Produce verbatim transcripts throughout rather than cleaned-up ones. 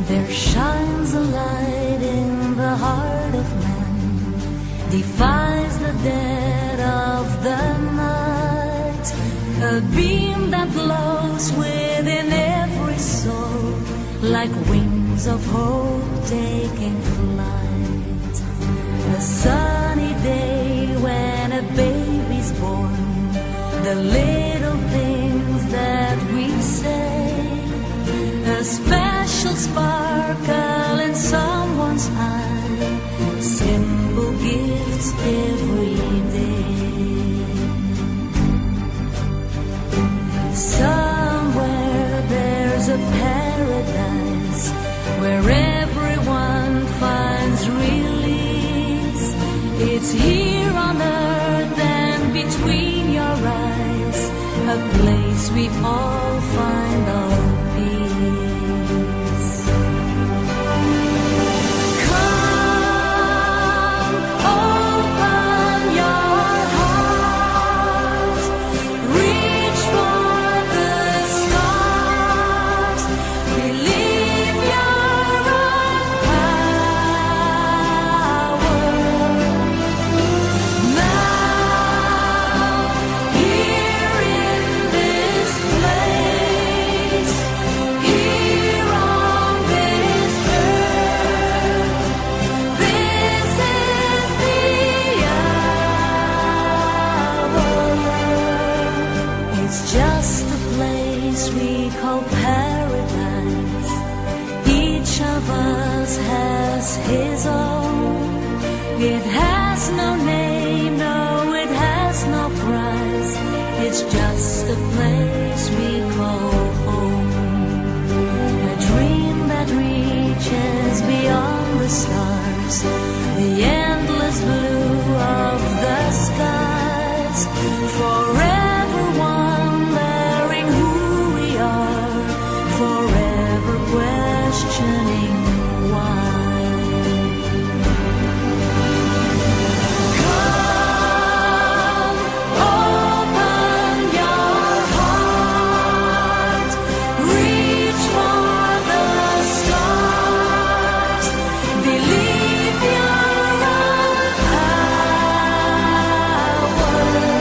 There shines a light in the heart of man, defies the dead of the night, a beam that glows within every soul, like wings of hope taking flight. A sunny day when a baby's born, the little things that we say, a special sparkle in someone's eye, simple gifts every day. Somewhere there's a paradise where everyone finds release. It's here on earth and between your eyes, a place we all find our peace. Come, open your heart, reach for the stars, believe your own power. Now, here in this place, here on this earth, this is the hour. It's just a place we call paradise. Each of us has his own. It has no name, no, it has no price. It's just a place we call home. A dream that reaches beyond the stars, the endless blue of the skies. Forever wondering who we are, forever questioning why. Come, open your heart, reach for the stars, believe your own power.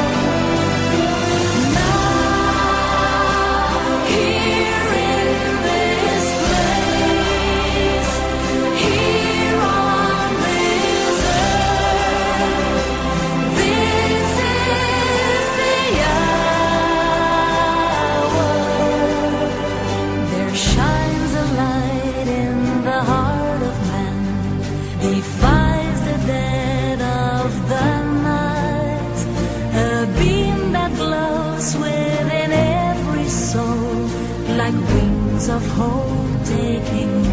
Now, here in this place, here on this earth, this is the hour. There shines a light in the heart of man, defies the dead of the night, a beam that glows within every soul, like wings of hope taking